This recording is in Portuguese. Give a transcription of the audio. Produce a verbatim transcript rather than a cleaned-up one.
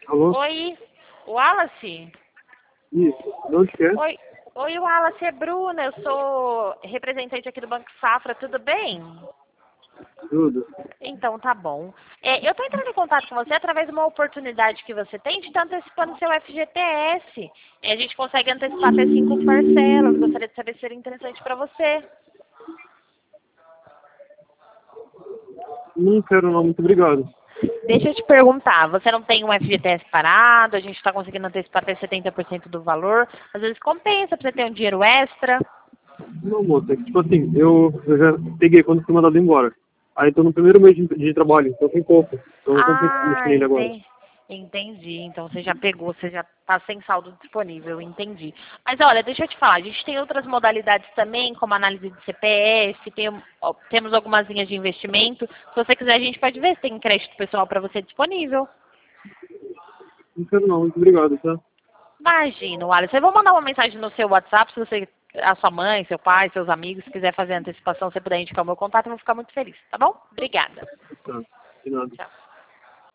Alô? Oi, Wallace? Isso. De onde que é? Oi, oi, Wallace, é Bruna, eu sou representante aqui do Banco Safra, tudo bem? Tudo. Então, tá bom. É, eu estou entrando em contato com você através de uma oportunidade que você tem de estar antecipando seu F G T S. E a gente consegue antecipar até cinco parcelas. Gostaria de saber se seria interessante para você. Não quero não, muito obrigado. Deixa eu te perguntar, você não tem um F G T S parado, a gente está conseguindo antecipar até setenta por cento do valor, às vezes compensa para você ter um dinheiro extra. Não, moça, é que tipo assim, eu, eu já peguei quando fui mandado embora. Aí tô no primeiro mês de, de trabalho, então tem pouco. Então não compensa mexer Ah, nele agora. entendi. Entendi. Então você já pegou, você já está sem saldo disponível, entendi. Mas olha, deixa eu te falar, a gente tem outras modalidades também, como análise de C P F, tem, ó, temos algumas linhas de investimento. Se você quiser, a gente pode ver se tem crédito pessoal para você disponível. Não quero não, muito obrigado, tá? Imagina, Alisson. Eu vou mandar uma mensagem no seu WhatsApp, se você, a sua mãe, seu pai, seus amigos, se quiser fazer a antecipação, você puder indicar o meu contato, eu vou ficar muito feliz, tá bom? Obrigada. Tá, de nada. Tchau.